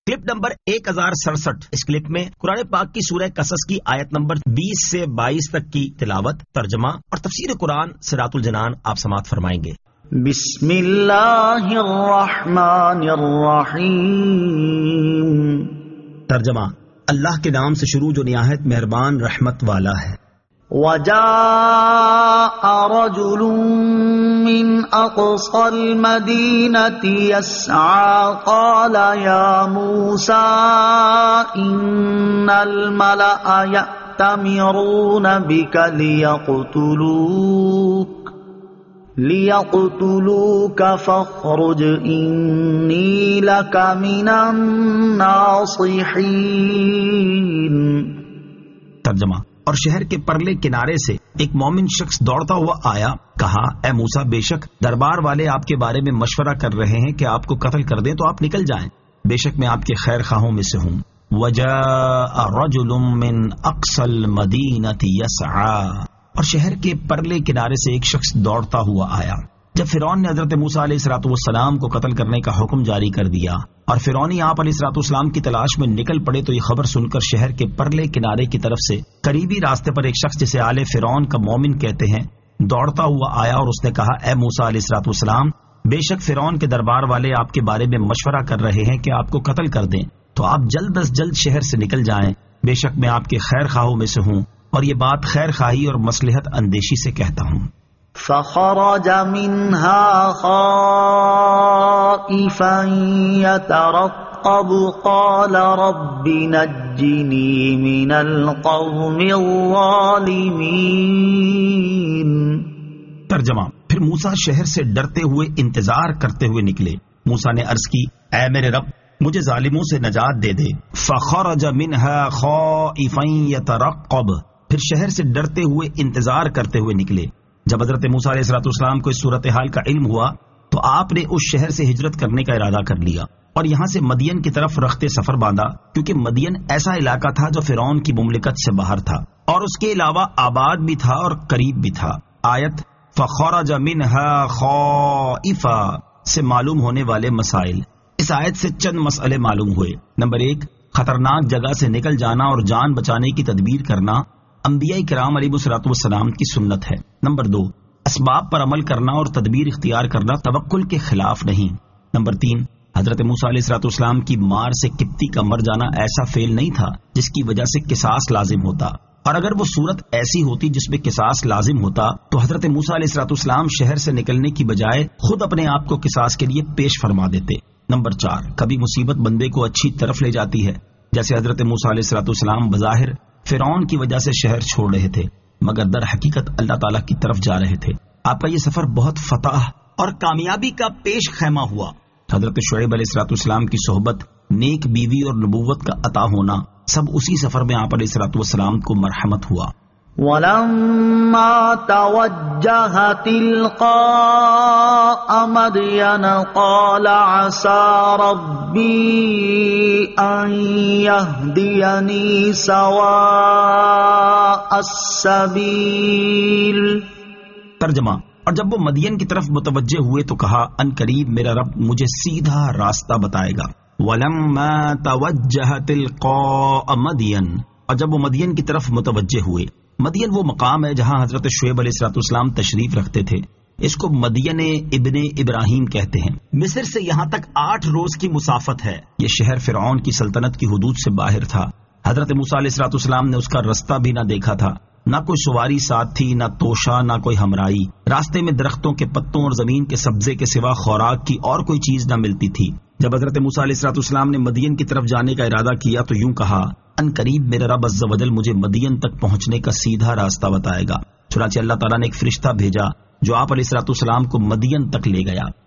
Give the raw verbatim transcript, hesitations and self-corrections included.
Clip number ایک ہزار سڑسٹھ. اس clip میں قرآن پاک کی سورہ قصص کی آیت نمبر بیس سے بائیس تک کی تلاوت، ترجمہ اور تفسیر قرآن صراط الجنان آپ سماعت فرمائیں گے. بسم اللہ الرحمن الرحیم. ترجمہ: اللہ کے نام سے شروع جو نہایت مہربان رحمت والا ہے. وجاء رجل من اقصى المدينة يسعى قال يا موسى ان الملأ يأتمرون بك ليقتلوك ليقتلوك فاخرج إني لك من الناصحين. ترجمہ: اور شہر کے پرلے کنارے سے ایک مومن شخص دوڑتا ہوا آیا، کہا اے موسیٰ، بے شک دربار والے آپ کے بارے میں مشورہ کر رہے ہیں کہ آپ کو قتل کر دیں تو آپ نکل جائیں، بے شک میں آپ کے خیر خواہوں میں سے ہوں. وجاء رجل من اقصى المدینة يسعى. اور شہر کے پرلے کنارے سے ایک شخص دوڑتا ہوا آیا. جب فرعون نے حضرت موسیٰ علیہ الصلوۃ والسلام کو قتل کرنے کا حکم جاری کر دیا اور فرعونی آپ علیہ الصلوۃ والسلام کی تلاش میں نکل پڑے تو یہ خبر سن کر شہر کے پرلے کنارے کی طرف سے قریبی راستے پر ایک شخص جسے آل فرعون کا مومن کہتے ہیں دوڑتا ہوا آیا اور اس نے کہا اے موسیٰ علیہ الصلوۃ والسلام، بے شک فرعون کے دربار والے آپ کے بارے میں مشورہ کر رہے ہیں کہ آپ کو قتل کر دیں تو آپ جلد از جلد شہر سے نکل جائیں، بے شک میں آپ کے خیر خواہوں میں سے ہوں اور یہ بات خیر خواہی اور مصلحت اندیشی سے کہتا ہوں. فخرج منها خائفا يترقب قال رب نجني من القوم الظالمين. ترجمہ: پھر موسیٰ شہر سے ڈرتے ہوئے انتظار کرتے ہوئے نکلے. موسیٰ نے عرض کی اے میرے رب، مجھے ظالموں سے نجات دے دے. فخرج منها خائفا يترقب. پھر شہر سے ڈرتے ہوئے انتظار کرتے ہوئے نکلے. جب حضرت موسیٰ علیہ الصلوۃ والسلام کو اس صورتحال کا علم ہوا تو آپ نے اس شہر سے ہجرت کرنے کا ارادہ کر لیا اور یہاں سے مدین کی طرف رخت سفر باندھا، کیونکہ مدین ایسا علاقہ تھا جو فرعون کی مملکت سے باہر تھا اور اس کے علاوہ آباد بھی تھا اور قریب بھی تھا. آیت فخرج منها خائفا سے معلوم ہونے والے مسائل. اس آیت سے چند مسئلے معلوم ہوئے. نمبر ایک، خطرناک جگہ سے نکل جانا اور جان بچانے کی تدبیر کرنا انبیاء کرام علیہ الصلوۃ والسلام کی سنت ہے. نمبر دو، اسباب پر عمل کرنا اور تدبیر اختیار کرنا توکل کے خلاف نہیں. نمبر تین، حضرت موسیٰ علیہ الصلوۃ والسلام کی مار سے قبطی کا مر جانا ایسا فعل نہیں تھا جس کی وجہ سے قصاص لازم ہوتا، اور اگر وہ صورت ایسی ہوتی جس میں قصاص لازم ہوتا تو حضرت موسیٰ علیہ الصلوۃ والسلام شہر سے نکلنے کی بجائے خود اپنے آپ کو قصاص کے لیے پیش فرما دیتے. نمبر چار، کبھی مصیبت بندے کو اچھی طرف لے جاتی ہے، جیسے حضرت موسیٰ علیہ الصلوۃ والسلام بظاہر فرعون کی وجہ سے شہر چھوڑ رہے تھے مگر در حقیقت اللہ تعالیٰ کی طرف جا رہے تھے. آپ کا یہ سفر بہت فتح اور کامیابی کا پیش خیمہ ہوا. حضرت شعیب علیہ الصلوۃ والسلام کی صحبت، نیک بیوی اور نبوت کا عطا ہونا، سب اسی سفر میں آپ علیہ الصلوۃ والسلام کو مرحمت ہوا. وَلَمَّا تَوَجَّهَ تِلْقَاءَ مَدْيَنَ قَالَ عَسَى رَبِّي أَن يَهْدِيَنِي سَوَاءَ السَّبِيلِ. ترجمہ: اور جب وہ مدین کی طرف متوجہ ہوئے تو کہا ان قریب میرا رب مجھے سیدھا راستہ بتائے گا. وَلَمَّا تَوَجَّهَ تِلْقَاءَ مَدْيَنَ. اور جب وہ مدین کی طرف متوجہ ہوئے. مدین وہ مقام ہے جہاں حضرت شعیب علیہ الصلوۃ والسلام تشریف رکھتے تھے. اس کو مدین ابن ابراہیم کہتے ہیں. مصر سے یہاں تک آٹھ روز کی مسافت ہے. یہ شہر فرعون کی سلطنت کی حدود سے باہر تھا. حضرت موسیٰ علیہ الصلوۃ والسلام نے اس کا رستہ بھی نہ دیکھا تھا، نہ کوئی سواری ساتھ تھی، نہ توشہ، نہ کوئی ہمراہی. راستے میں درختوں کے پتوں اور زمین کے سبزے کے سوا خوراک کی اور کوئی چیز نہ ملتی تھی. جب حضرت موسیٰ علیہ الصلوۃ والسلام نے مدین کی طرف جانے کا ارادہ کیا تو یوں کہا ان قریب میرا رب عز و جل مجھے مدین تک پہنچنے کا سیدھا راستہ بتائے گا. چنانچہ اللہ تعالیٰ نے ایک فرشتہ بھیجا جو آپ علیہ الصلوۃ والسلام کو مدین تک لے گیا.